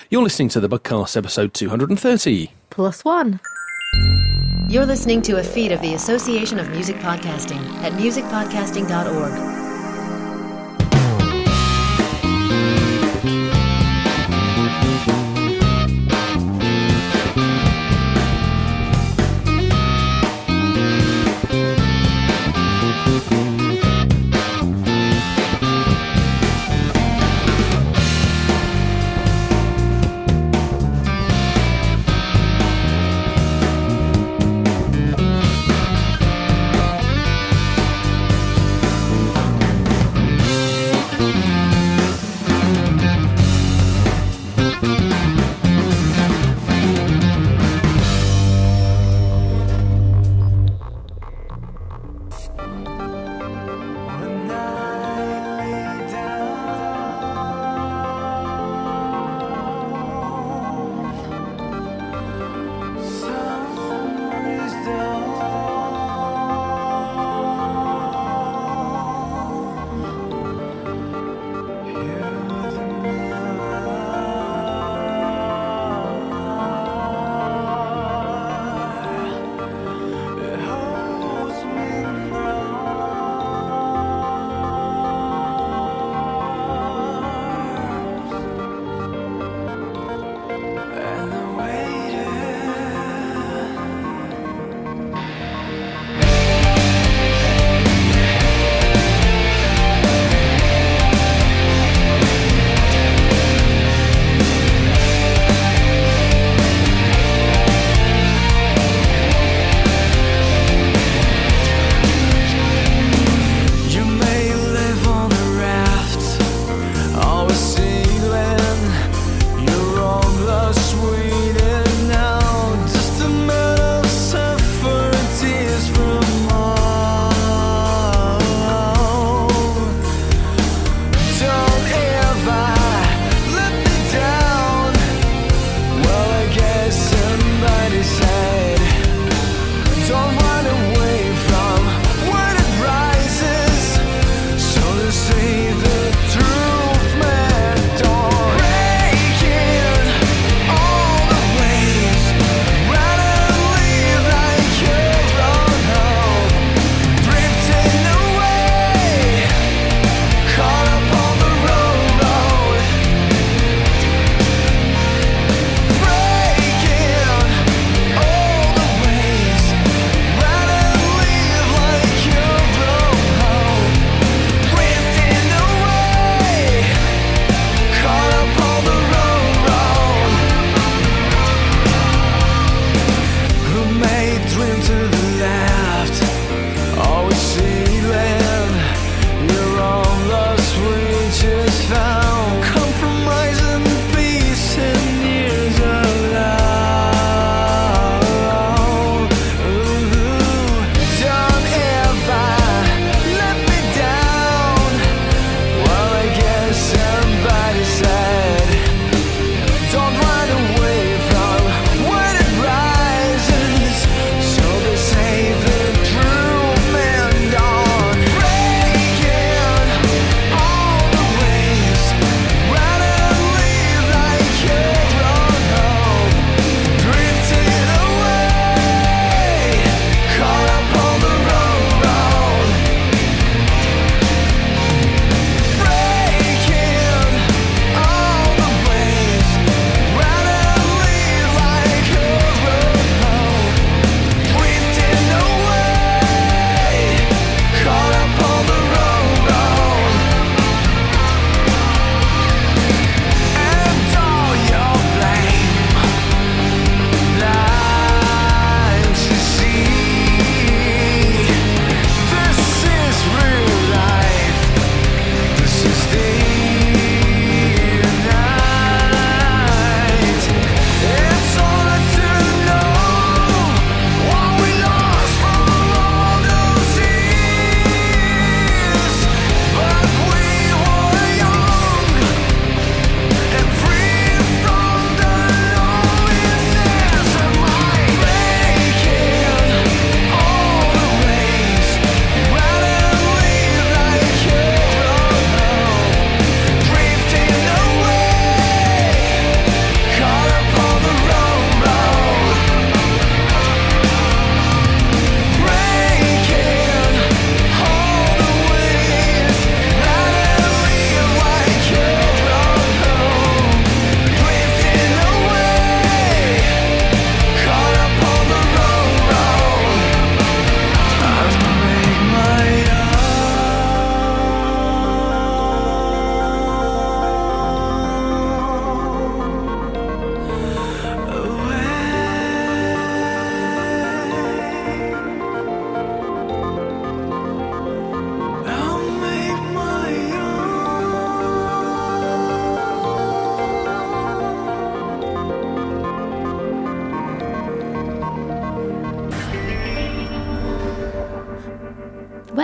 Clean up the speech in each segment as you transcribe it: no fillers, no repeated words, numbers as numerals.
You're listening to the Bugcast, episode 230. +1. You're listening to a feed of the Association of Music Podcasting at musicpodcasting.org.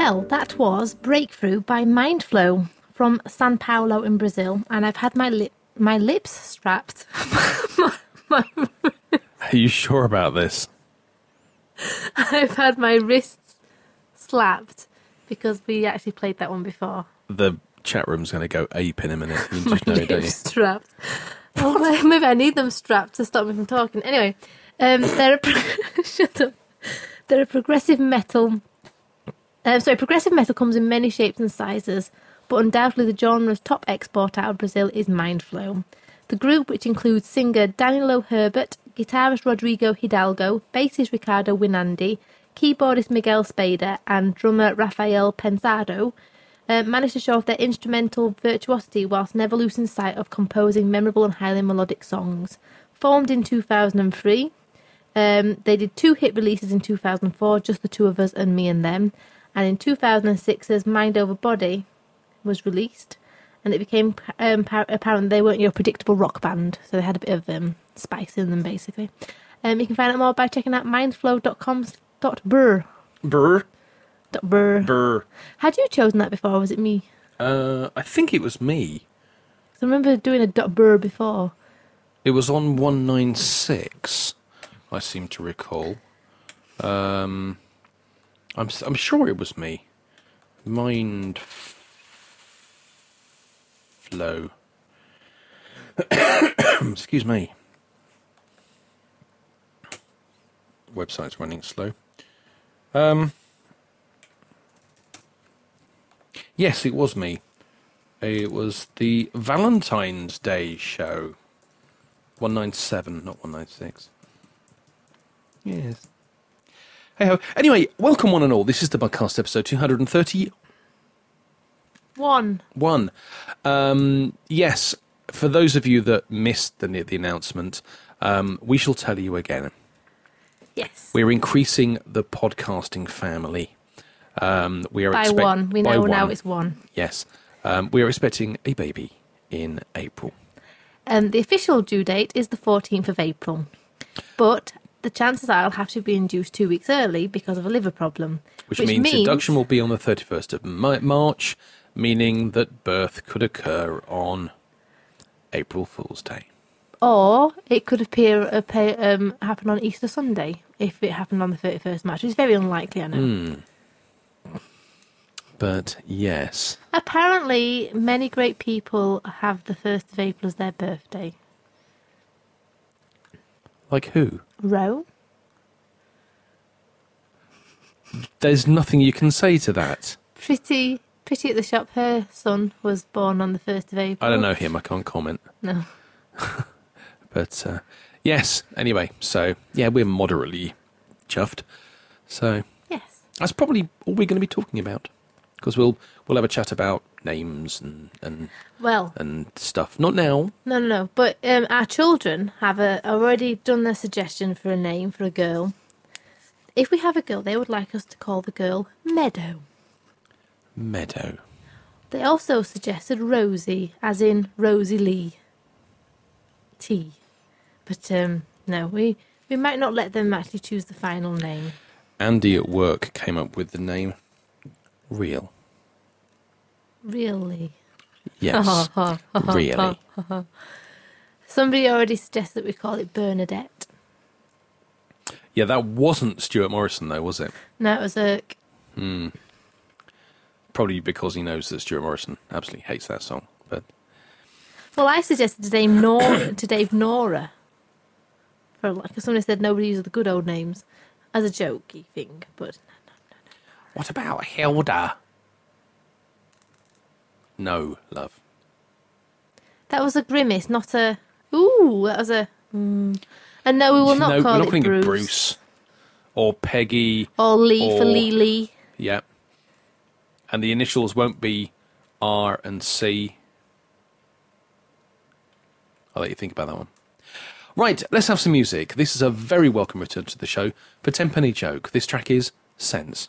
Well, that was Breakthrough by Mindflow from São Paulo in Brazil, and I've had my lips strapped. Are you sure about this? I've had my wrists slapped because we actually played that one before. The chat room's going to go ape in a minute. You just know it, don't you? Strapped. Oh, maybe I need them strapped to stop me from talking. Anyway, shut up. They're a progressive metal. Progressive metal comes in many shapes and sizes, but undoubtedly the genre's top export out of Brazil is Mindflow. The group, which includes singer Danilo Herbert, guitarist Rodrigo Hidalgo, bassist Ricardo Winandi, keyboardist Miguel Spader, and drummer Rafael Pensado, managed to show off their instrumental virtuosity whilst never losing sight of composing memorable and highly melodic songs. Formed in 2003, they did 2 hit releases in 2004, Just the Two of Us and Me and Them, and in 2006's Mind Over Body was released, and it became apparent they weren't your predictable rock band, so they had a bit of spice in them, basically. You can find out more by checking out mindflow.com.br. Brr. Brr. Brr. Had you chosen that before, or was it me? I think it was me. 'Cause I remember doing a .br before. It was on 196, I seem to recall. I'm sure it was me. Mindflow. Excuse me. Website's running slow. Yes, it was me. It was the Valentine's Day show. 197, not 196. Yes. Hey-ho. Anyway, welcome one and all. This is the podcast episode 231. Yes, for those of you that missed the announcement, we shall tell you again. Yes. We're increasing the podcasting family. We are by one. We know now it's one. Yes. We are expecting a baby in April. The official due date is the 14th of April. But the chances are I'll have to be induced 2 weeks early because of a liver problem. Which means induction will be on the 31st of March, meaning that birth could occur on April Fool's Day. Or it could happen on Easter Sunday if it happened on the 31st of March. It's very unlikely, I know. But yes. Apparently, many great people have the 1st of April as their birthday. Like who? Roe. There's nothing you can say to that. Pretty at the shop. Her son was born on the 1st of April. I don't know him. I can't comment. No. But yes. Anyway, so yeah, we're moderately chuffed. So yes, that's probably all we're going to be talking about. Because we'll have a chat about names and stuff. Not now. No. But our children have already done their suggestion for a name for a girl. If we have a girl, they would like us to call the girl Meadow. Meadow. They also suggested Rosie, as in Rosie Lee. T. But no, we might not let them actually choose the final name. Andy at work came up with the name Real. Really? Yes. Really. Somebody already suggested that we call it Bernadette. Yeah, that wasn't Stuart Morrison, though, was it? No, it was Irk. Probably because he knows that Stuart Morrison absolutely hates that song. But well, I suggested to Dave Nora. Because somebody said nobody uses the good old names as a jokey thing, but no. What about Hilda? No, love. That was a grimace, not a... Ooh, that was a... And no, we will not call it Bruce. Bruce. Or Peggy. Or Lee for Lee. Yeah. And the initials won't be R and C. I'll let you think about that one. Right, let's have some music. This is a very welcome return to the show for Tenpenny Joke. This track is Sense.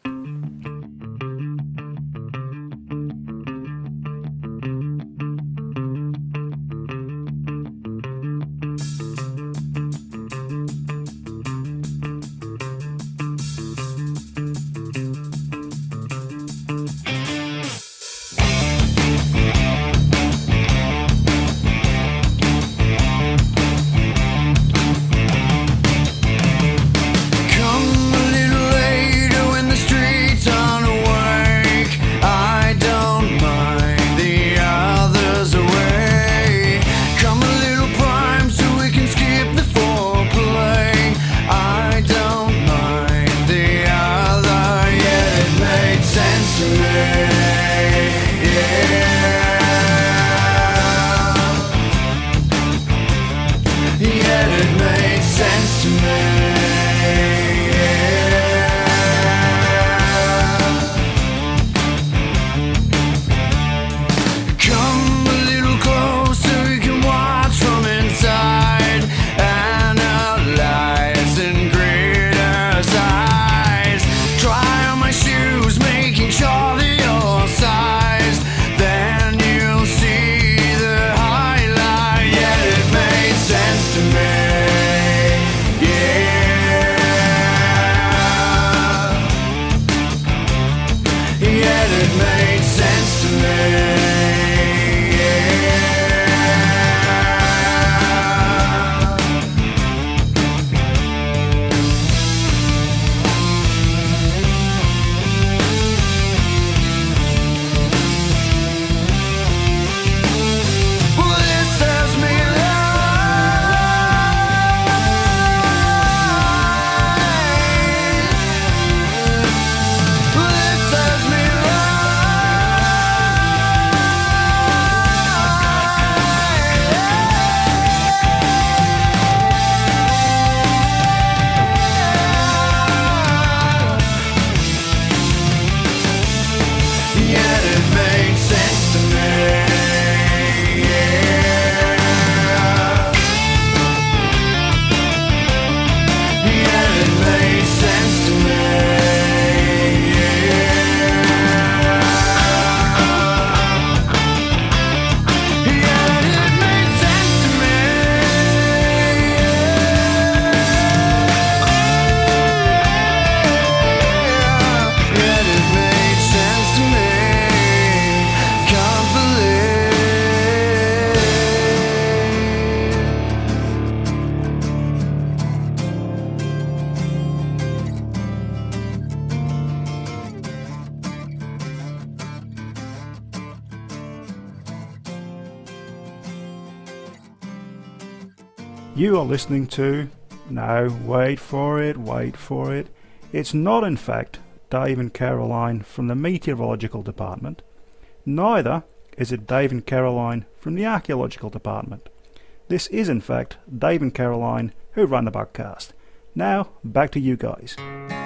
You are listening to... No, wait for it. It's not, in fact, Dave and Caroline from the Meteorological Department. Neither is it Dave and Caroline from the Archaeological Department. This is, in fact, Dave and Caroline who run the podcast. Now, back to you guys.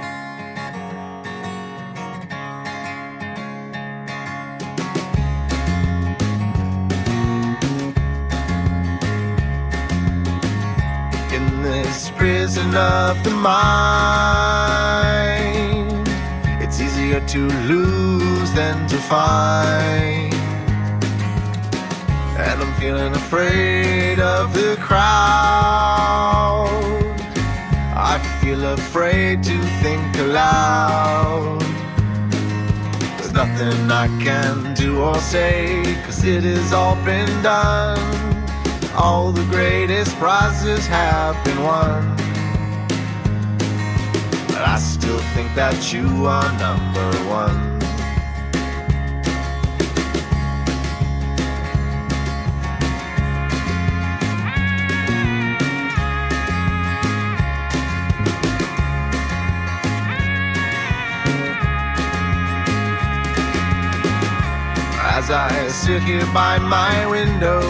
In this prison of the mind, it's easier to lose than to find. And I'm feeling afraid of the crowd. I feel afraid to think aloud. There's nothing I can do or say, 'cause it has all been done. All the greatest prizes have been won. But I still think that you are number one. As I sit here by my window,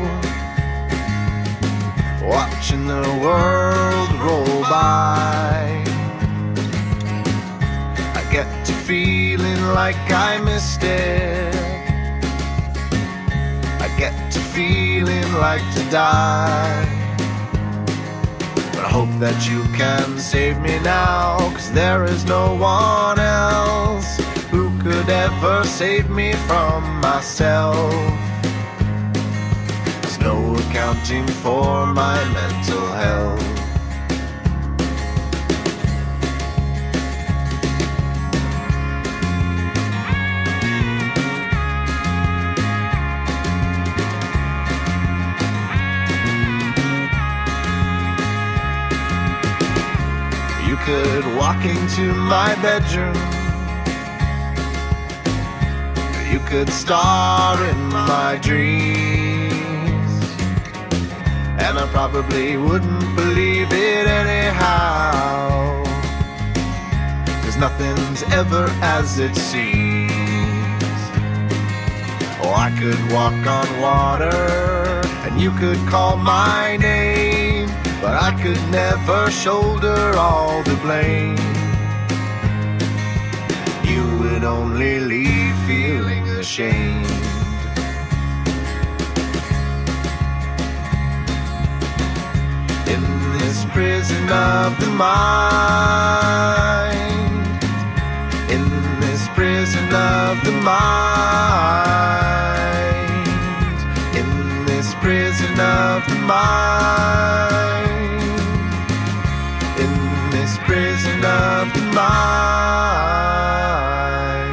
watching the world roll by, I get to feeling like I missed it. I get to feeling like to die. But I hope that you can save me now, 'cause there is no one else who could ever save me from myself. There's no accounting for my mental health. You could walk into my bedroom, you could star in my dreams, and I probably wouldn't believe it anyhow, 'cause nothing's ever as it seems. Oh, I could walk on water, and you could call my name, but I could never shoulder all the blame. You would only leave feeling ashamed. In this prison of the mind, in this prison of the mind, in this prison of the mind, in this prison of the mind.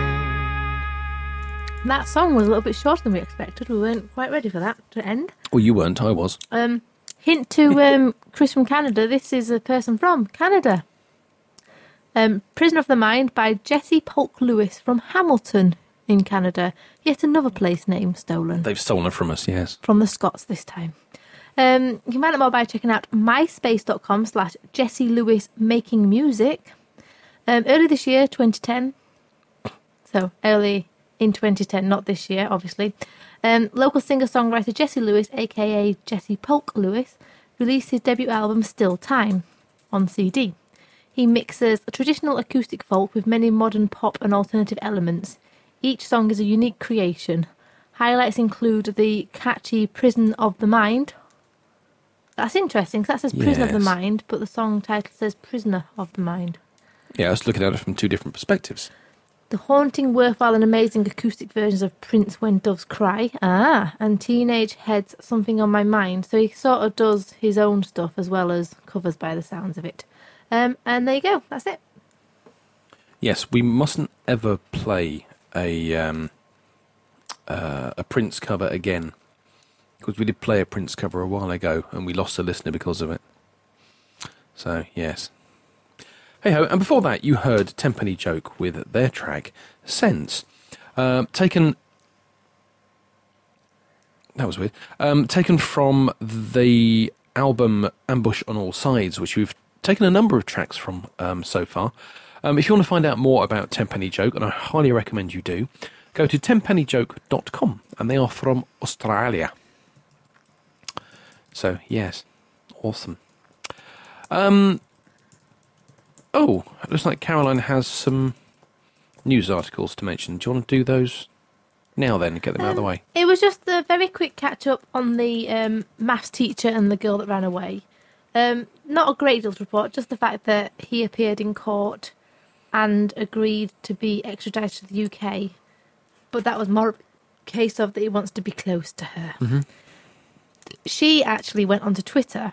That song was a little bit shorter than we expected. We weren't quite ready for that to end. Well, you weren't, I was. Hint to Chris from Canada. This is a person from Canada. Prisoner of the Mind by Jesse Polk Lewis from Hamilton in Canada. Yet another place name stolen. They've stolen it from us, yes. From the Scots this time. You can find out more by checking out myspace.com/Jesse Lewis Making Music. Early this year, 2010. So, early in 2010, not this year, obviously. Local singer-songwriter Jesse Lewis, a.k.a. Jesse Polk Lewis, released his debut album Still Time on CD. He mixes traditional acoustic folk with many modern pop and alternative elements. Each song is a unique creation. Highlights include the catchy Prison of the Mind. That's interesting, because that says Prison of the Yes. Mind, but the song title says Prisoner of the Mind. Yeah, I was looking at it from two different perspectives. The haunting, worthwhile and amazing acoustic versions of Prince When Doves Cry. And Teenage Head's Something on My Mind. So he sort of does his own stuff as well as covers by the sounds of it. And there you go, that's it. Yes, we mustn't ever play a Prince cover again, because we did play a Prince cover a while ago and we lost a listener because of it. So, yes. Hey-ho, and before that you heard Tenpenny Joke with their track Sense, taken... That was weird. Taken from the album Ambush on All Sides, which we've taken a number of tracks from so far. If you want to find out more about Tenpenny Joke, and I highly recommend you do, go to tenpennyjoke.com, and they are from Australia. So, yes, awesome. Oh, it looks like Caroline has some news articles to mention. Do you want to do those now then and get them out of the way? It was just a very quick catch-up on the maths teacher and the girl that ran away. Not a great deal to report, just the fact that he appeared in court and agreed to be extradited to the UK. But that was more a case of that he wants to be close to her. Mm-hmm. She actually went onto Twitter,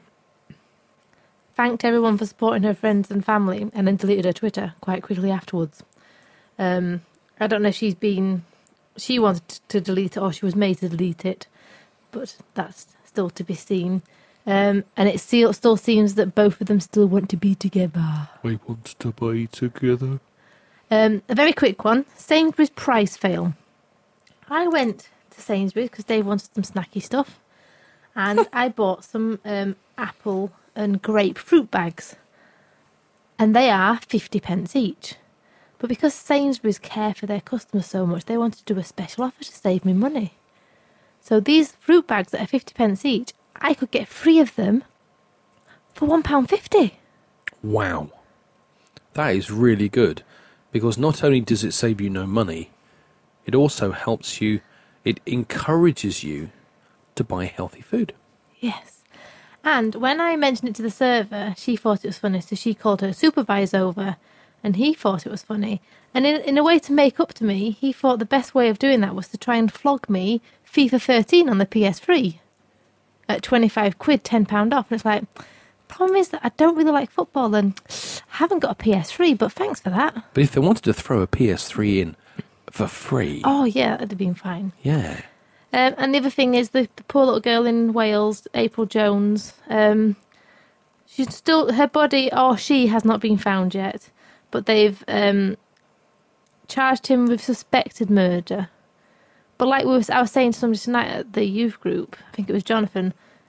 thanked everyone for supporting her friends and family, and then deleted her Twitter quite quickly afterwards. I don't know if she wanted to delete it or she was made to delete it, but that's still to be seen. And it still seems that both of them still want to be together. We want to be together. A very quick one. Sainsbury's price fail. I went to Sainsbury's because Dave wanted some snacky stuff. And I bought some apple and grape fruit bags. And they are 50p each. But because Sainsbury's care for their customers so much, they wanted to do a special offer to save me money. So these fruit bags that are 50p each, I could get 3 of them for £1.50. Wow. That is really good. Because not only does it save you no money, it also helps you, it encourages you to buy healthy food. Yes. And when I mentioned it to the server, she thought it was funny, so she called her supervisor over, and he thought it was funny. And in a way to make up to me, he thought the best way of doing that was to try and flog me FIFA 13 on the PS3 at £25, £10 off. And it's like, problem is that I don't really like football and I haven't got a PS3, but thanks for that. But if they wanted to throw a PS3 in for free... Oh, yeah, that'd have been fine. Yeah. And the other thing is the poor little girl in Wales, April Jones, she's still, her body, or she has not been found yet, but they've charged him with suspected murder. But like I was saying to somebody tonight at the youth group, I think it was Jonathan,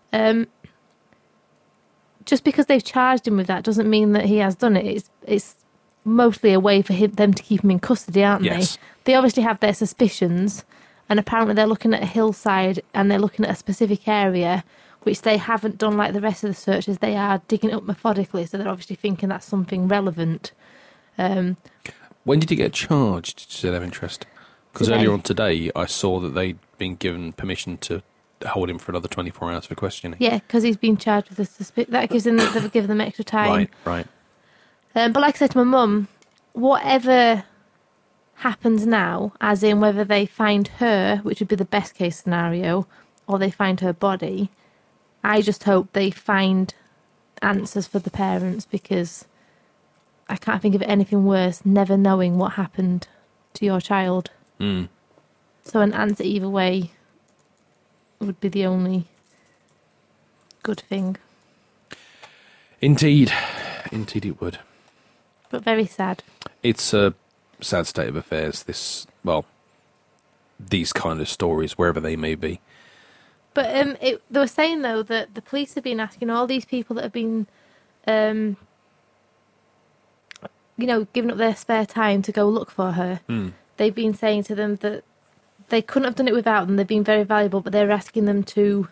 just because they've charged him with that doesn't mean that he has done it. It's mostly a way for them to keep him in custody, aren't Yes. they? They obviously have their suspicions, and apparently they're looking at a hillside and they're looking at a specific area, which they haven't done like the rest of the searches. They are digging it up methodically, so they're obviously thinking that's something relevant. When did he get charged, just out of interest? Because Today. earlier on today, I saw that they'd been given permission to hold him for another 24 hours for questioning. Yeah, because he's been charged with a suspicion. That gives them, they've given them extra time. Right. But like I said to my mum, whatever happens now, as in whether they find her, which would be the best case scenario, or they find her body, I just hope they find answers for the parents, because I can't think of anything worse, never knowing what happened to your child. Mm. So an answer either way would be the only good thing. Indeed it would. But very sad. It's a sad state of affairs, these kind of stories, wherever they may be. But they were saying, though, that the police have been asking all these people that have been, giving up their spare time to go look for her. Mm. They've been saying to them that they couldn't have done it without them. They've been very valuable, but they're asking them to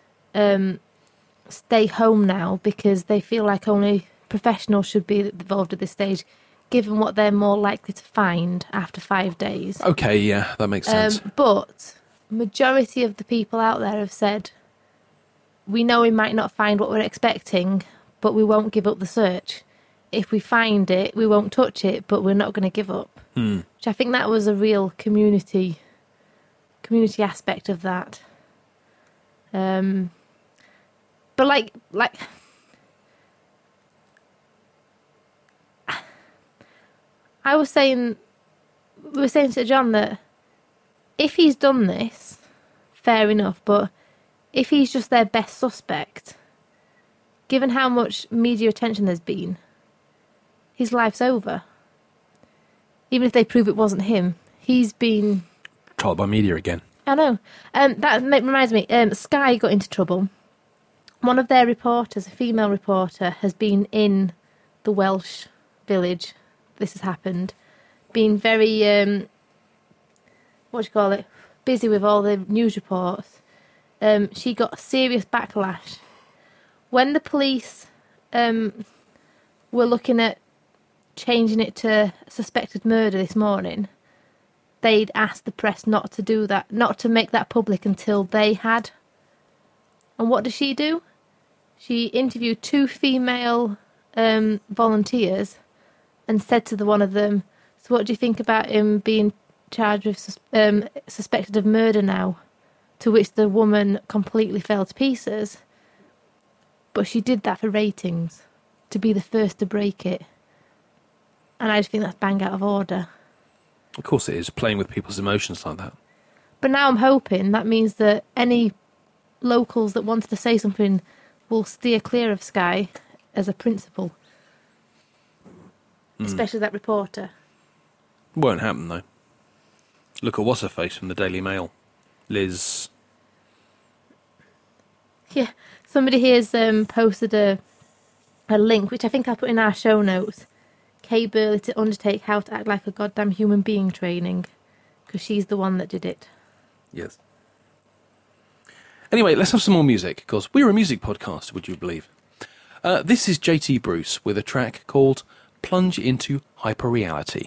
stay home now because they feel like only professionals should be involved at this stage, given what they're more likely to find after 5 days. Okay, yeah, that makes sense. But majority of the people out there have said, we know we might not find what we're expecting, but we won't give up the search. If we find it, we won't touch it, but we're not going to give up. Mm. Which I think that was a real community aspect of that. But like we were saying to John that if he's done this, fair enough, but if he's just their best suspect, given how much media attention there's been, his life's over. Even if they prove it wasn't him, he's been... Trial by media again. I know. That reminds me, Sky got into trouble one of their reporters, a female reporter, has been in the Welsh village. This has happened. Been very, busy with all the news reports. She got serious backlash. When the police were looking at changing it to suspected murder this morning, they'd asked the press not to do that, not to make that public until they had. And what did she do? She interviewed 2 female volunteers and said to one of them, "So what do you think about him being charged with suspected of murder now?" To which the woman completely fell to pieces. But she did that for ratings, to be the first to break it. And I just think that's bang out of order. Of course it is, playing with people's emotions like that. But now I'm hoping that means that any locals that wanted to say something will steer clear of Sky as a principle. Especially that reporter. Won't happen, though. Look at what's-her-face from the Daily Mail. Liz. Yeah, somebody here's posted a link, which I think I'll put in our show notes. Kay Burley to undertake how to act like a goddamn human being training, because she's the one that did it. Yes. Anyway, let's have some more music, because we're a music podcast, would you believe? This is JT Bruce with a track called Plunge into Hyperreality.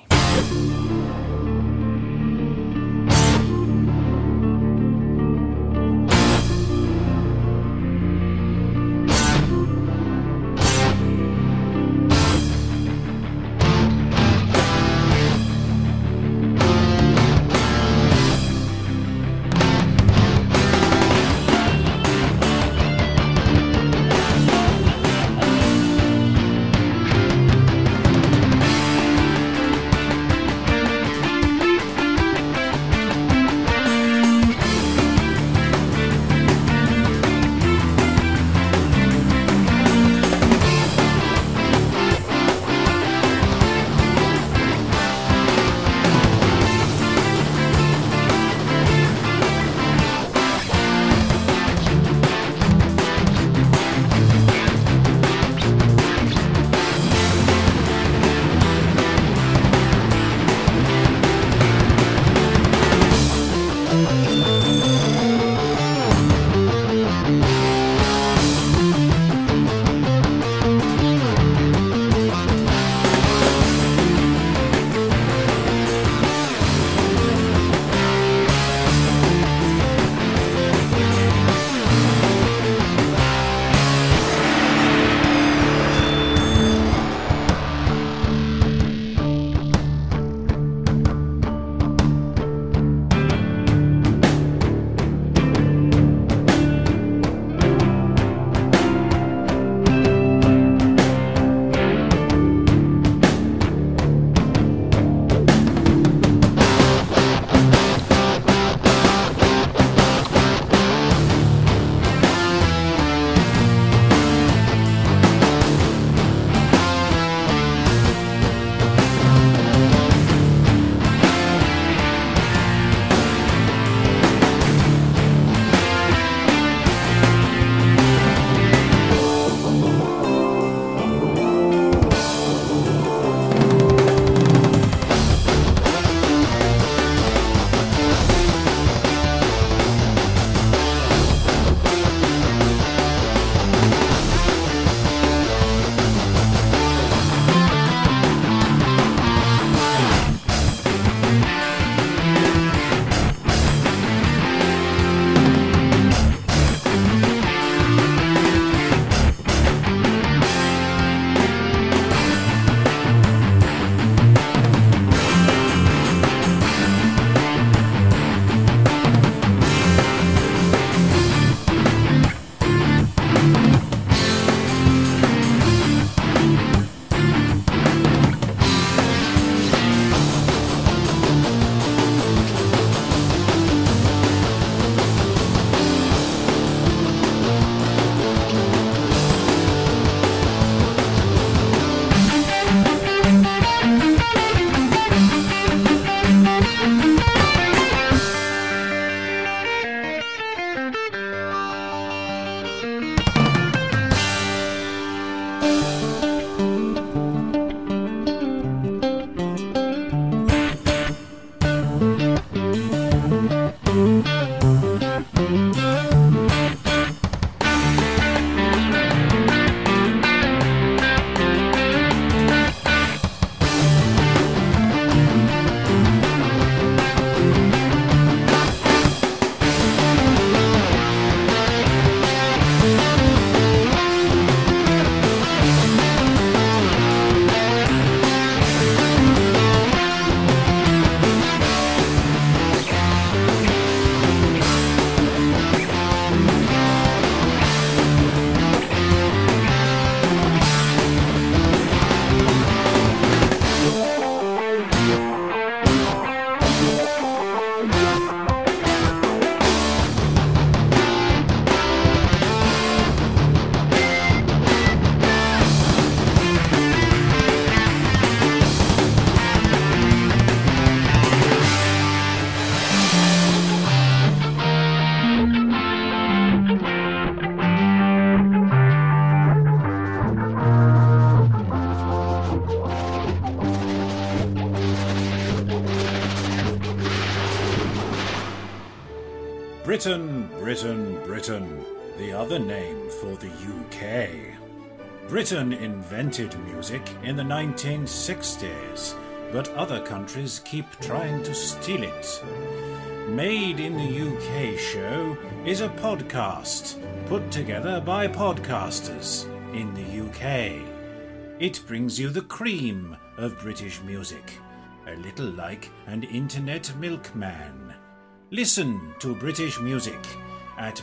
Britain, Britain, Britain, the other name for the UK. Britain invented music in the 1960s, but other countries keep trying to steal it. Made in the UK Show is a podcast put together by podcasters in the UK. It brings you the cream of British music, a little like an internet milkman. Listen to British music at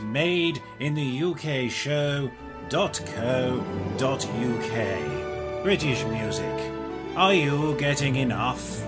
madeintheUKshow.co.uk. British music. Are you getting enough?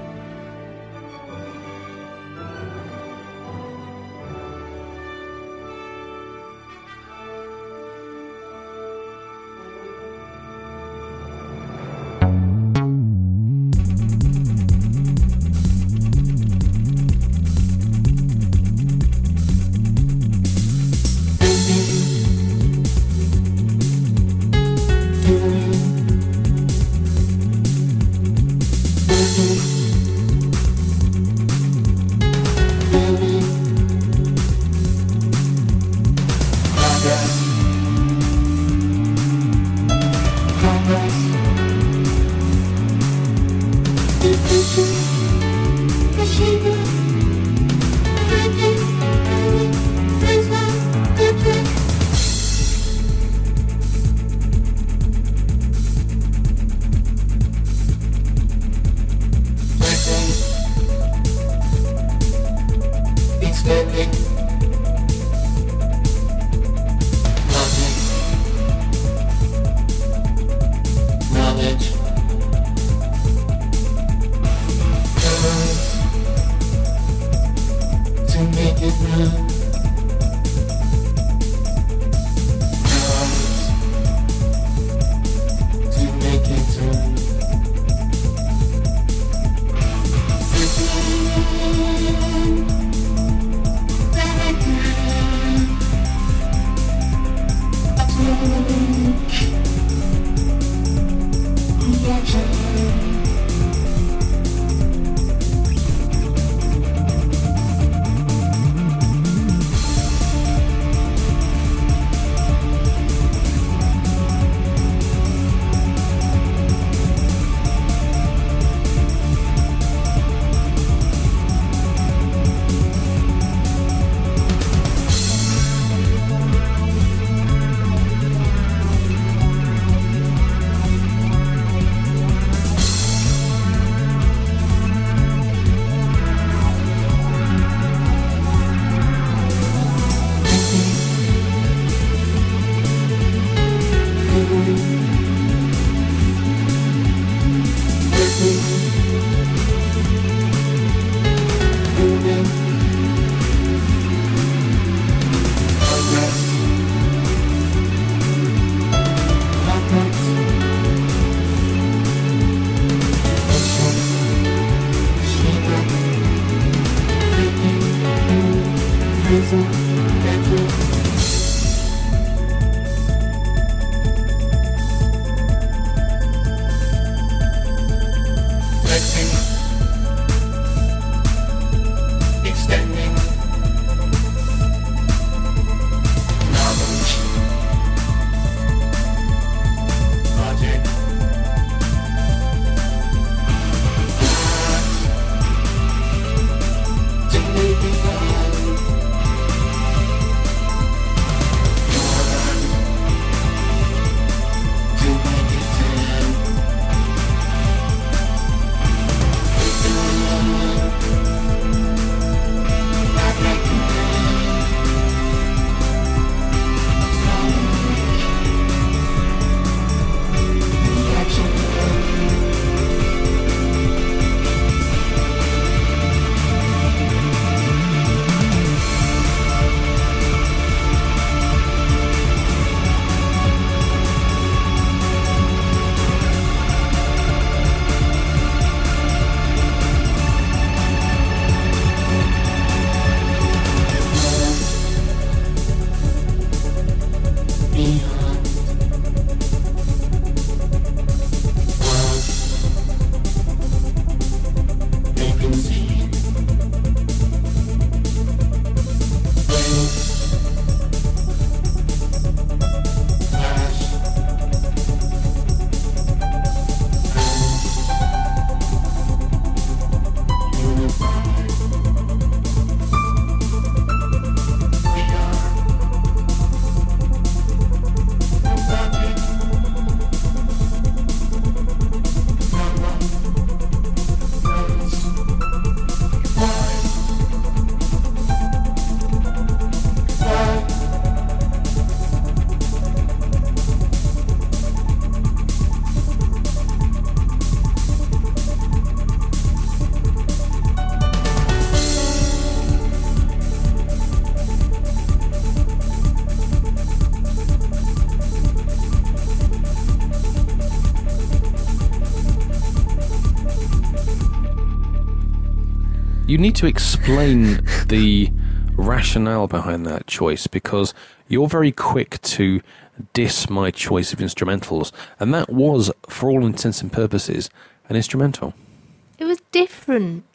You need to explain the rationale behind that choice, because you're very quick to diss my choice of instrumentals, and that was, for all intents and purposes, an instrumental. It was different.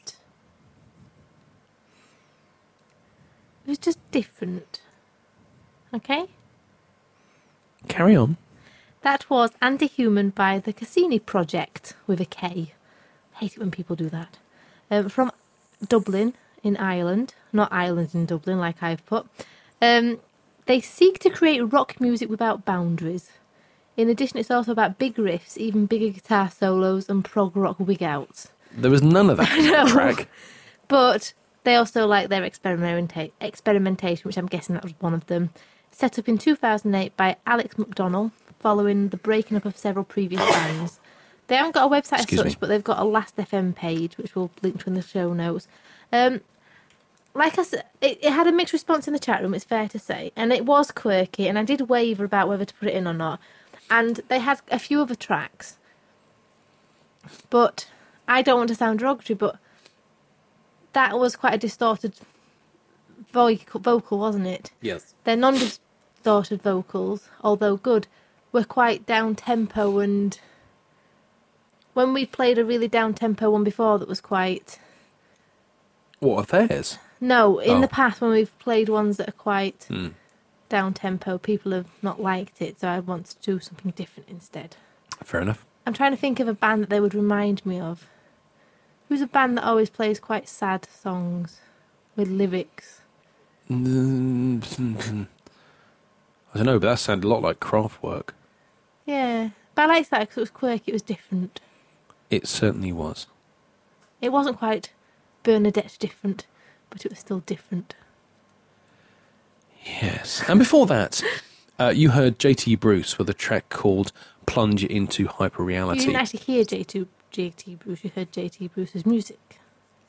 It was just different. Okay? Carry on. That was Anti-Human by the Cassini Project, with a K. I hate it when people do that. From Dublin in Ireland. Not Ireland in Dublin, like I've put. They seek to create rock music without boundaries. In addition, it's also about big riffs, even bigger guitar solos, and prog rock wig outs. There was none of that in the track. But they also like their experimentation, which I'm guessing that was one of them. Set up in 2008 by Alex McDonnell, following the breaking up of several previous bands. They haven't got a website as such, but they've got a Last.fm page, which we'll link to in the show notes. Like I said, it had a mixed response in the chat room, it's fair to say. And it was quirky, and I did waver about whether to put it in or not. And they had a few other tracks. But I don't want to sound derogatory, but that was quite a distorted vocal, wasn't it? Yes. Their non-distorted vocals, although good, were quite down-tempo, and when we played a really down-tempo one before that was quite... What, are theirs? No, in Oh. the past when we've played ones that are quite down-tempo, people have not liked it, so I want to do something different instead. Fair enough. I'm trying to think of a band that they would remind me of. Who's a band that always plays quite sad songs with lyrics? I don't know, but that sounded a lot like Kraftwerk. Yeah, but I liked that because it was quirky, it was different. It certainly was. It wasn't quite Bernadette different, but it was still different. Yes. And before that, you heard JT Bruce with a track called Plunge into You Hyperreality. didn't actually hear JT Bruce, you heard JT Bruce's music.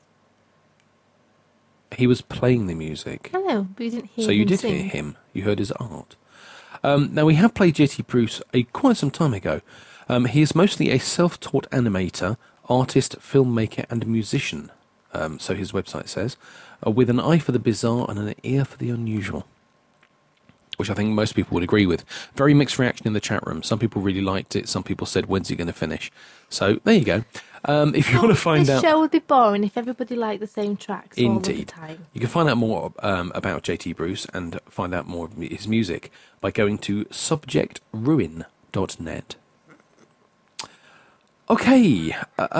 He was playing the music. I know, but you didn't hear So him you did sing. hear him. You heard his art. Now, we have played JT Bruce quite some time ago. He is mostly a self-taught animator, artist, filmmaker and musician, so his website says, with an eye for the bizarre and an ear for the unusual, which I think most people would agree with. Very mixed reaction in the chat room. Some people really liked it. Some people said, when's he going to finish? So there you go. If you want to find This out... show would be boring if everybody liked the same tracks all of the Indeed. time. You can find out more about JT Bruce and find out more of his music by going to subjectruin.net. Okay.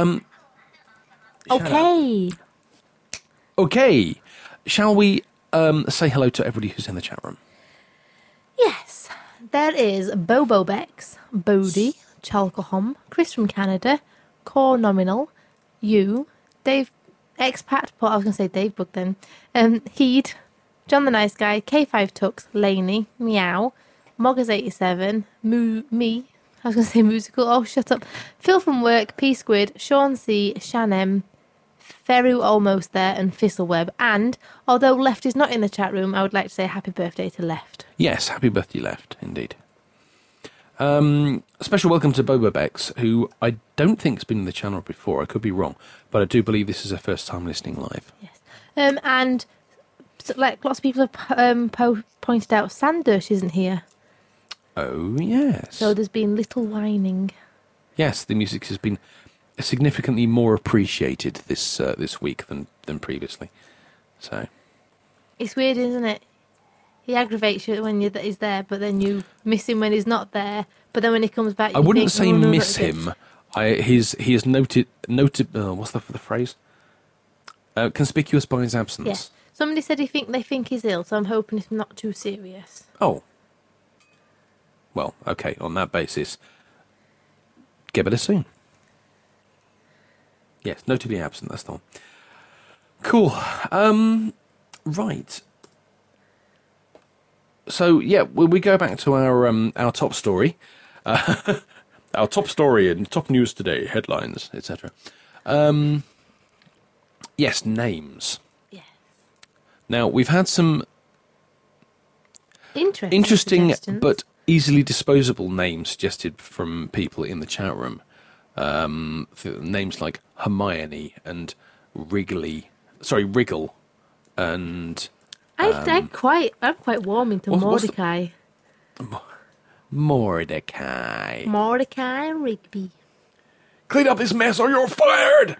Okay. Shall we say hello to everybody who's in the chat room? Yes, there is Bobo Bex, Bodie, Chalcohom, Chris from Canada, Core Nominal, you, Dave, Expat, I was going to say Dave Book then, Heed, John the Nice Guy, K5 Tux, Laney, Meow, Moggers87, me, I was going to say musical, oh shut up, Phil from Work, P Squid, Sean C, Shan M, Feru almost there, and Fistleweb. And although Left is not in the chat room, I would like to say happy birthday to Left. Yes, happy birthday, Left, indeed. Special welcome to Bobo Bex, who I don't think has been in the channel before. I could be wrong, but I do believe this is her first time listening live. Yes. And like lots of people have pointed out, Sandersh isn't here. Oh, yes. So there's been little whining. Yes, the music has been significantly more appreciated this week than previously. So It's weird, isn't it? He aggravates you when he's there, but then you miss him when he's not there. But then when he comes back, you I wouldn't think, say oh, no, miss not again. him. He is noted. What's the phrase? Conspicuous by his absence. Yeah. Somebody said they think he's ill, so I'm hoping it's not too serious. Oh. Well, okay. On that basis, get better soon. Yes, notably absent. That's the one. Cool. Right. So yeah, we go back to our top story, our top story and top news today, headlines, etc. Yes, names. Yeah. Now we've had some Interesting suggestions. but easily disposable names suggested from people in the chat room. Names like Hermione and Wrigley Wriggle, and I'm quite warming to what's the- Mordecai. Mordecai. Mordecai Rigby. Clean up this mess or you're fired!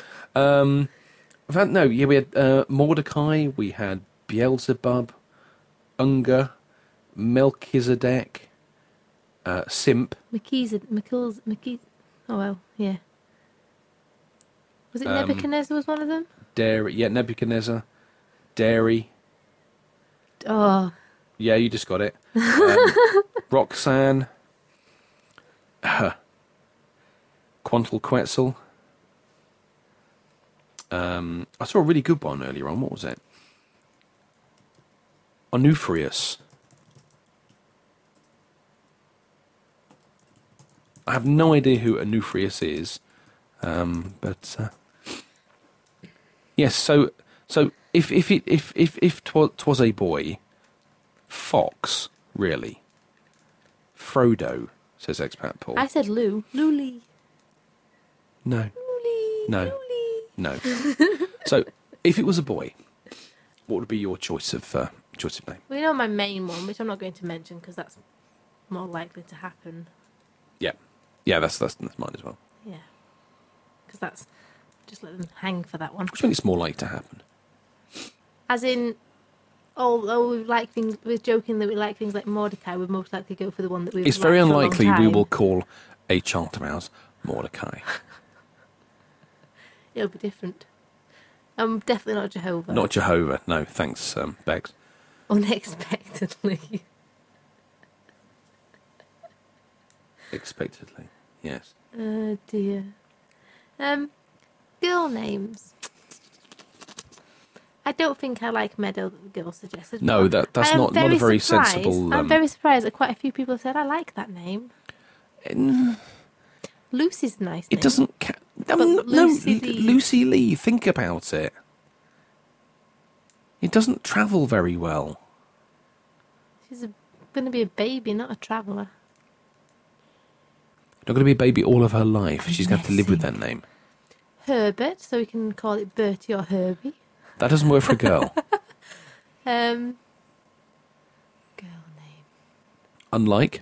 We had Mordecai, we had Beelzebub, Unger, Melchizedek, Simp. Oh, well, yeah. Was it Nebuchadnezzar was one of them? Nebuchadnezzar, Dairy. Oh, Yeah, you just got it. Roxanne, Quetzal. I saw a really good one earlier on. What was it? Onufrius. I have no idea who Onufrius is, but yes. So if 'twas a boy, Fox really. Frodo, says expat Paul. I said Lou. Luli. No, Luli. No. Luli. no. So if it was a boy, what would be your choice of name? We know my main one, which I'm not going to mention because that's more likely to happen. Yeah, that's mine as well. Yeah. Because that's... Just let them hang for that one. Which means it's more likely to happen. As in... we're joking that we like things like Mordecai, we'd most likely go for the one that we've It's liked very for a long unlikely we time. will call a child of ours Mordecai. It'll be different. Definitely not Jehovah. Not Jehovah. No, thanks, Begs. Unexpectedly. Expectedly, yes. Oh dear. Girl names. I don't think I like Meadow that the girl suggested. No, but that's I am not a very surprised- sensible. I'm very surprised that quite a few people have said I like that name. Lucy's a nice name. It doesn't. But Lucy Lee. Lucy Lee. Think about it. It doesn't travel very well. She's going to be a baby, not a traveller. Not going to be a baby all of her life. She's going to have to live with that name. Herbert, so we can call it Bertie or Herbie. That doesn't work for a girl. Girl name. Unlike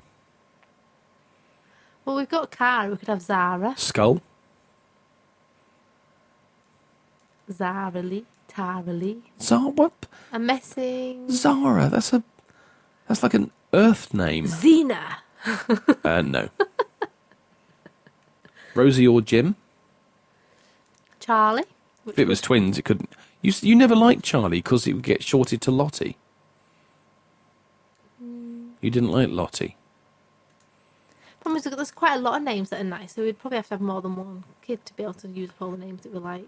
Well, we've got Cara. We could have Zara. Skull. Zara Lee. Tara Lee. What? I'm messing. Zara. That's like an Earth name. Xena. No. Rosie or Jim. Charlie. If it was twins, it couldn't. You never liked Charlie because it would get shorted to Lottie. You didn't like Lottie. Problem is, there's quite a lot of names that are nice, so we'd probably have to have more than one kid to be able to use up all the names that we like.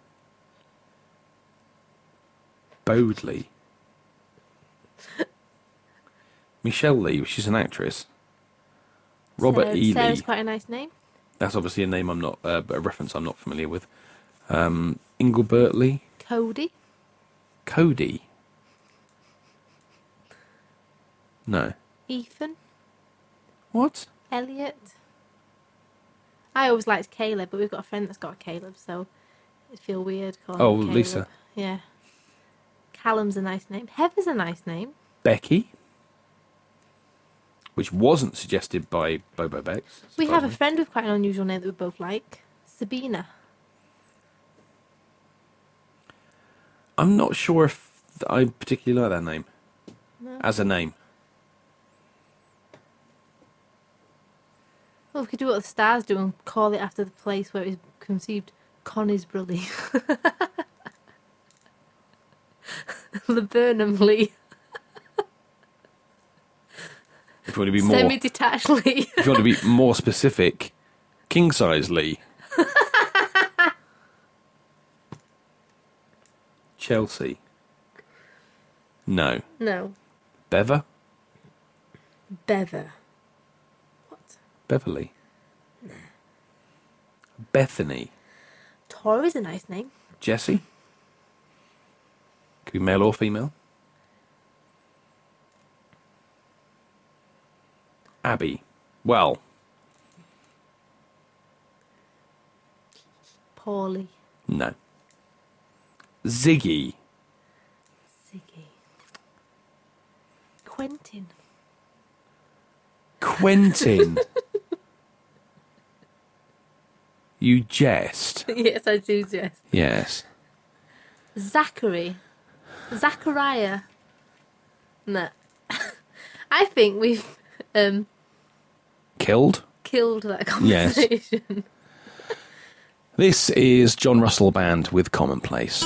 Bodley. Michelle Lee, she's an actress. Robert E. Sarah's Lee. quite a nice name. That's obviously a name I'm not, a reference I'm not familiar with. Engelbert Lee. Cody. Cody. No. Ethan. What? Elliot. I always liked Caleb, but we've got a friend that's got a Caleb, so it'd feel weird calling Oh, him Caleb. Lisa. Yeah. Callum's a nice name. Heather's a nice name. Becky. Which wasn't suggested by Bobo Bex. We have a surprisingly. friend with quite an unusual name that we both like. Sabina. I'm not sure if I particularly like that name. No. As a name. Well, we could do what the stars do and call it after the place where it was conceived, Conisbrough. Laburnum Lee. If you want to be more, Semi-detached Lee. if you want to be more specific, king size Lee. Chelsea. No. No. Bever. Bever. What? Beverly. Bethany. Tori's a nice name. Jessie. Could be male or female. Abby. Well, Paulie. no. Ziggy. Ziggy. Quentin. Quentin. You jest. Yes, I do, Jess. Yes. Zachary. Zachariah. No. I think we've Killed? killed that Yes. conversation. This is John Russell Band with Commonplace.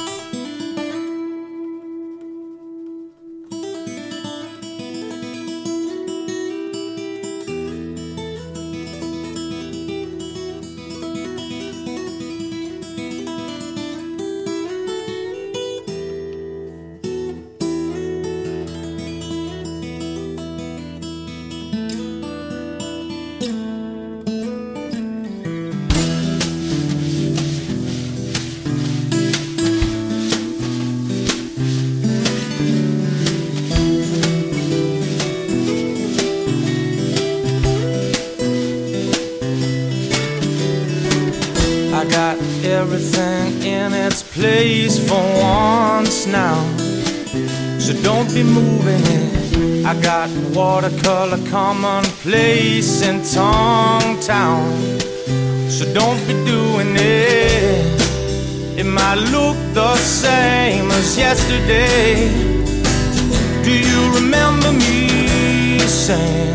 I got everything in its place for once now, so don't be moving it. I got watercolor commonplace in Tong Town, so don't be doing it. It might look the same as yesterday. Do you remember me saying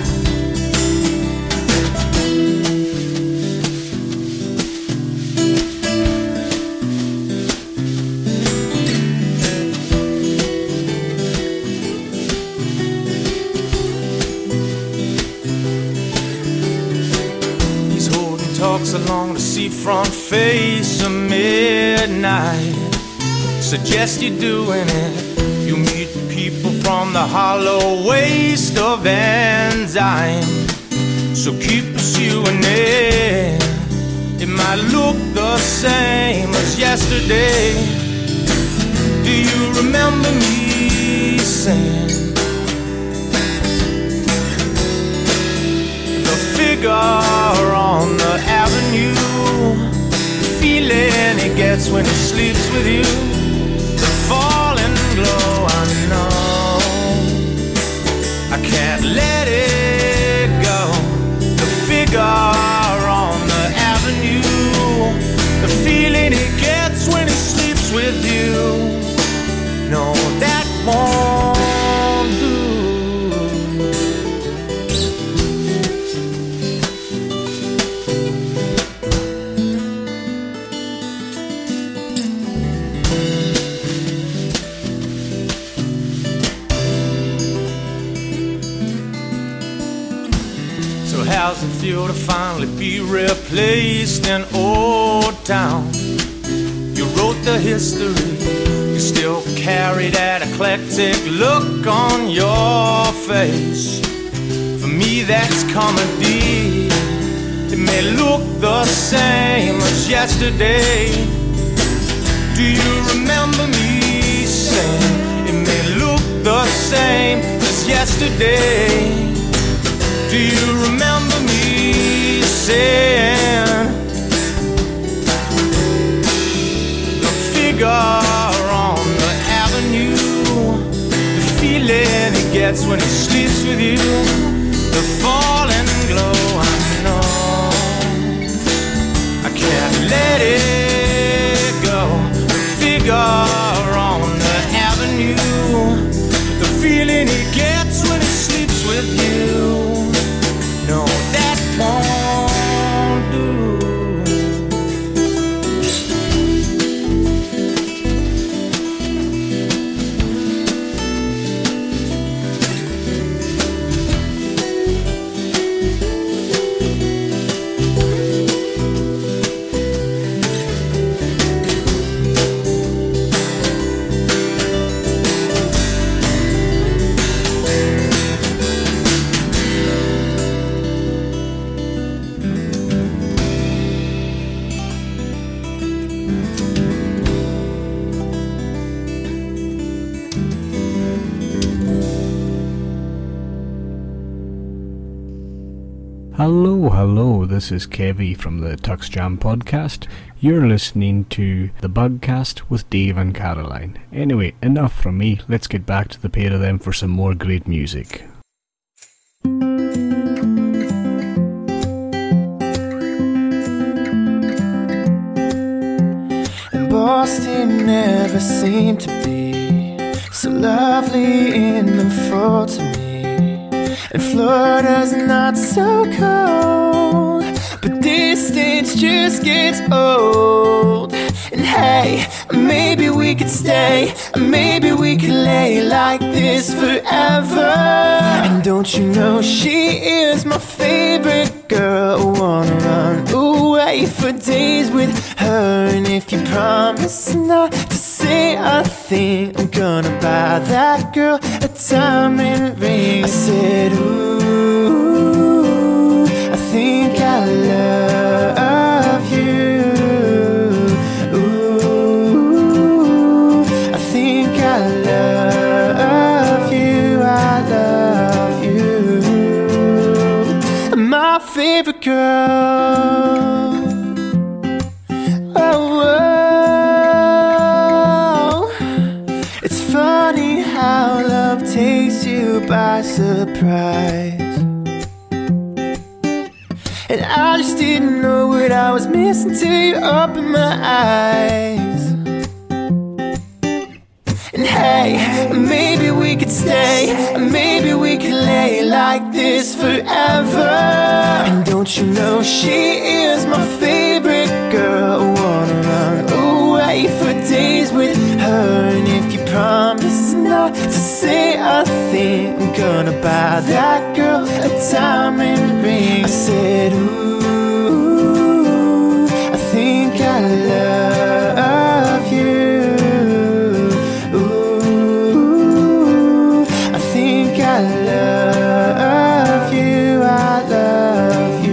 talks along the seafront face of midnight? Suggest you're doing it. You meet people from the hollow waste of enzyme, so keep pursuing it. It might look the same as yesterday. Do you remember me saying the figure on the avenue, the feeling he gets when he sleeps with you, the falling glow? I know I can't let it go. The figure on the avenue, the feeling he gets when he sleeps with you. No, that won't do. So how's it feel to finally be replaced in Old Town? You wrote the history, you still carry that eclectic look on your face. For me that's comedy. It may look the same as yesterday. Do you remember me saying it may look the same as yesterday? Do you remember me saying the figure on the avenue, the feeling he gets when he sleeps with you, the falling glow? I know I can't let it go. The figure on the avenue, the feeling he gets when he sleeps with you. No, that won't do. Hello, this is Kevy from the Tux Jam podcast. You're listening to the Bugcast with Dave and Caroline. Anyway, enough from me, let's get back to the pair of them for some more great music. Boston never seemed to be so lovely in the fall to me. And Florida's not so cold, but distance just gets old. And hey, maybe we could stay, maybe we could lay like this forever. And don't you know she is my favorite girl? I wanna run away for days with her. And if you promise not to say a thing, I'm gonna buy that girl a diamond ring. I said, ooh, I think I love you. Ooh, I think I love you. I love you. My favorite girl. Takes you by surprise, and I just didn't know what I was missing till you opened my eyes. And hey, maybe we could stay, maybe we could lay like this forever. And don't you know she is my favorite girl? I wanna run away for days with her. And if you promise not to say a thing, I'm gonna buy that girl a diamond ring. I said, ooh, I think I love you. Ooh, I think I love you. I love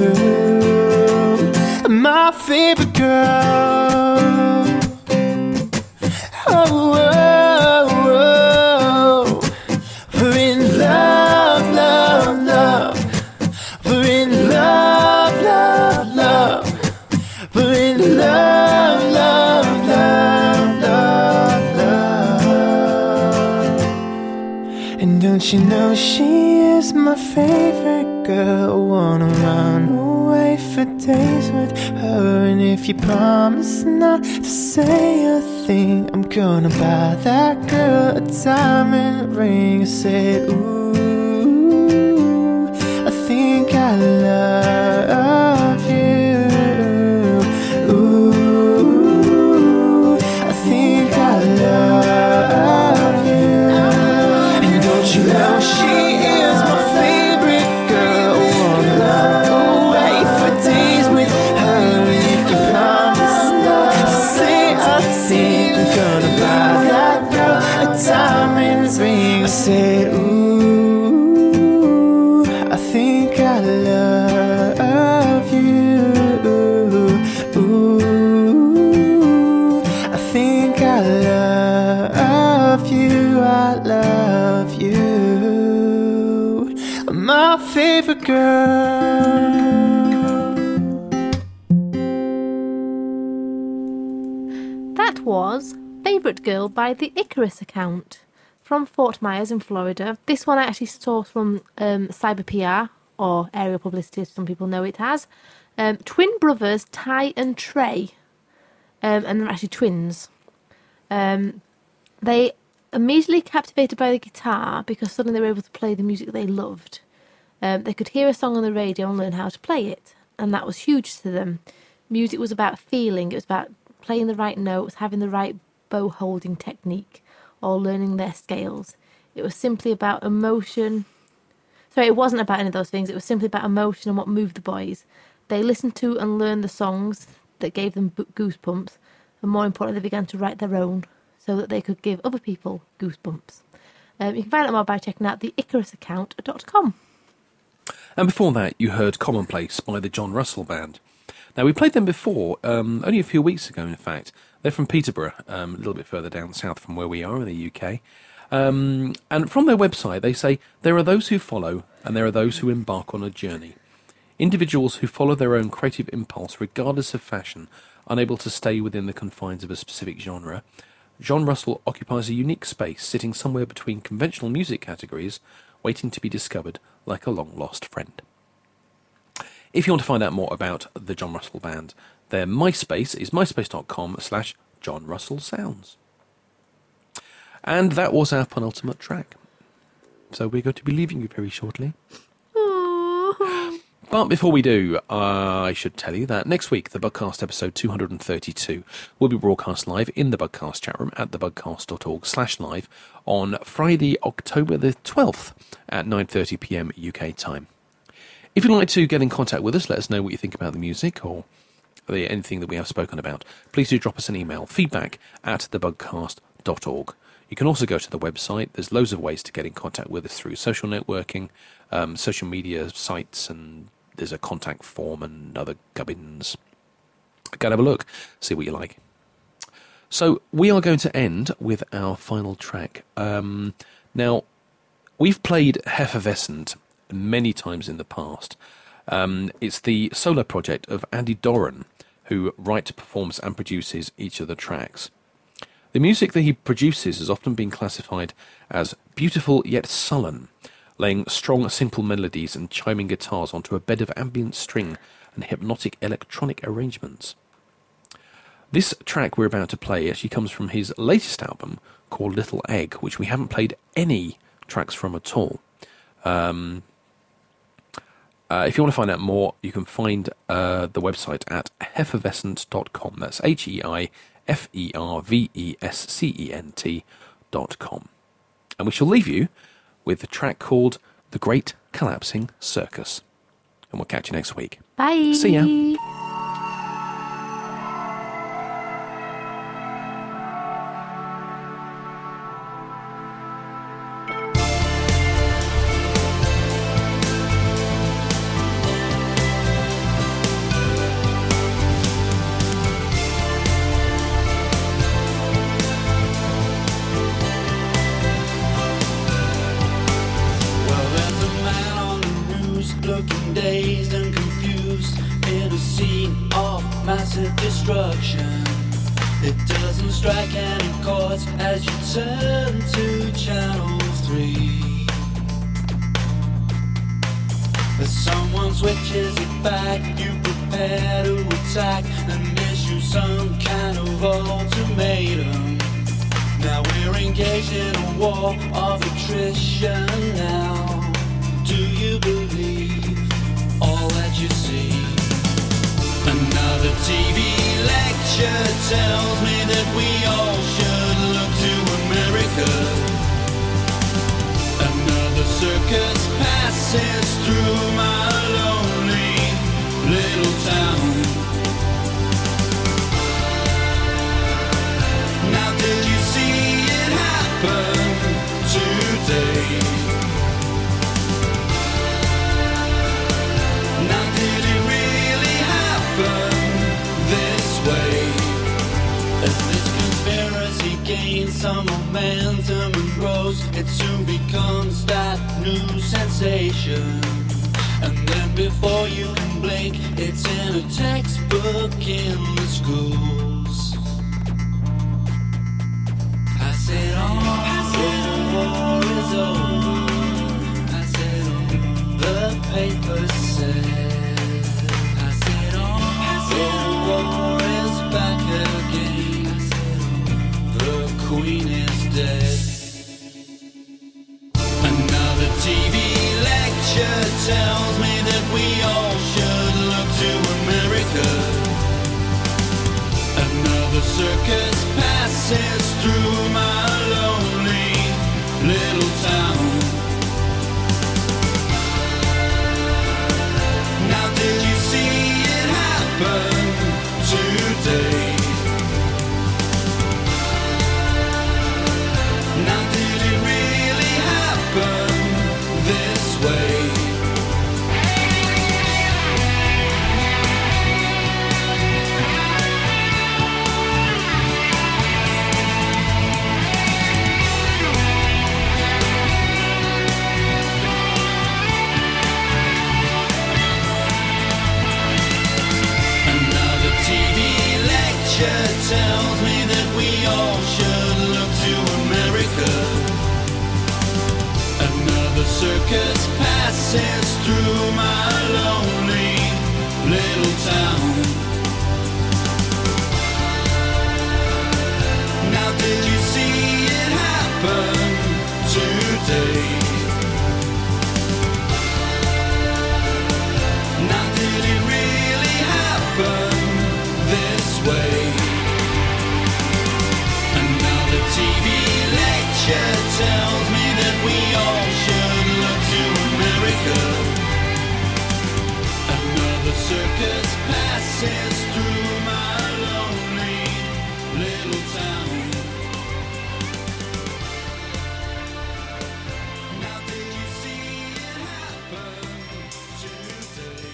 you. My favorite girl. Oh, don't you know she is my favorite girl? I wanna run away for days with her. And if you promise not to say a thing, I'm gonna buy that girl a diamond ring. I said, ooh, I think I love you. Ooh, I think I love you. You know she is my favorite girl. I wanna run away for days with her. If you promise not to say a thing, I'm gonna buy that girl a diamond ring. I said, ooh, I think I love you. Ooh, I think I love you. I love you. My favorite girl. That was Favorite Girl by the Icarus Account from Fort Myers in Florida. This one I actually sourced from Cyber PR, or Aerial Publicity as some people know it as. Twin brothers Ty and Trey, and they're actually twins. They immediately captivated by the guitar because suddenly they were able to play the music they loved. They could hear a song on the radio and learn how to play it, and that was huge to them. Music was about feeling, it was about playing the right notes, having the right bow holding technique, or learning their scales. It was simply about emotion. Sorry, it wasn't about any of those things, it was simply about emotion and what moved the boys. They listened to and learned the songs that gave them goosebumps, and more importantly, they began to write their own, so that they could give other people goosebumps. You can find out more by checking out the IcarusAccount.com. And before that, you heard Commonplace by the John Russell Band. Now, we played them before, only a few weeks ago, in fact. They're from Peterborough, a little bit further down south from where we are in the UK. And from their website, they say, there are those who follow, and there are those who embark on a journey. Individuals who follow their own creative impulse regardless of fashion, unable to stay within the confines of a specific genre, John Russell occupies a unique space, sitting somewhere between conventional music categories, waiting to be discovered like a long-lost friend. If you want to find out more about the John Russell Band, their MySpace is myspace.com/John Russell Sounds. And that was our penultimate track. So we're going to be leaving you very shortly. But before we do, I should tell you that next week, the Bugcast episode 232 will be broadcast live in the Bugcast chat room at thebugcast.org/live on Friday, October the 12th at 9:30 p.m. UK time. If you'd like to get in contact with us, let us know what you think about the music or anything that we have spoken about, please do drop us an email, feedback@thebugcast.org. You can also go to the website. There's loads of ways to get in contact with us through social networking, social media sites, and there's a contact form and other gubbins. Go and have a look, see what you like. So we are going to end with our final track. Now, we've played Heffervescent many times in the past. It's the solo project of Andy Doran, who writes, performs and produces each of the tracks. The music that he produces has often been classified as beautiful yet sullen, laying strong, simple melodies and chiming guitars onto a bed of ambient string and hypnotic electronic arrangements. This track we're about to play actually comes from his latest album called Little Egg, which we haven't played any tracks from at all. If you want to find out more, you can find the website at heffervescent.com. That's HEIFERVESCENT.com. And we shall leave you with the track called The Great Collapsing Circus. And we'll catch you next week. Bye. See ya. Destruction. It doesn't strike any chords as you turn to channel 3. As someone switches it back, you prepare to attack and issue some kind of ultimatum. Now we're engaged in a war of attrition now. Do you believe all that you see? Another TV lecture tells me that we all should look to America. Another circus passes through my lonely little town. Now did you see it happen today? Now did it really happen this way? As this conspiracy gains some momentum and grows, it soon becomes that new sensation. And then before you can blink, it's in a textbook in the schools. Pass it on, the war is over. Pass it on, the papers say. Pass it on, the war is back again. The queen is dead. Another TV lecture tells me that we all should look to America. Another circus passes through my lonely little town. Now did you see it happen today? Now did it really happen this way? circus passes through my lonely little town. Now did you see it happen today? Now did it really happen this way? And now the TV lecture tells me that we all should look to America. Another circus passes through my lonely little town. Now did you see it happen today?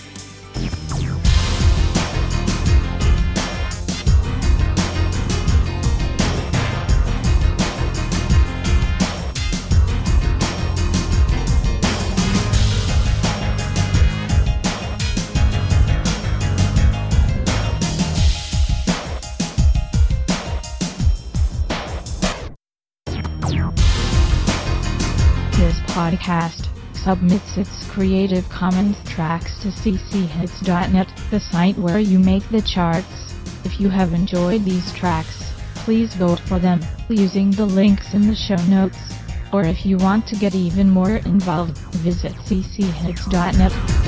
This podcast submits its Creative Commons tracks to cchits.net, the site where you make the charts. If you have enjoyed these tracks, please vote for them using the links in the show notes. Or if you want to get even more involved, visit cchits.net.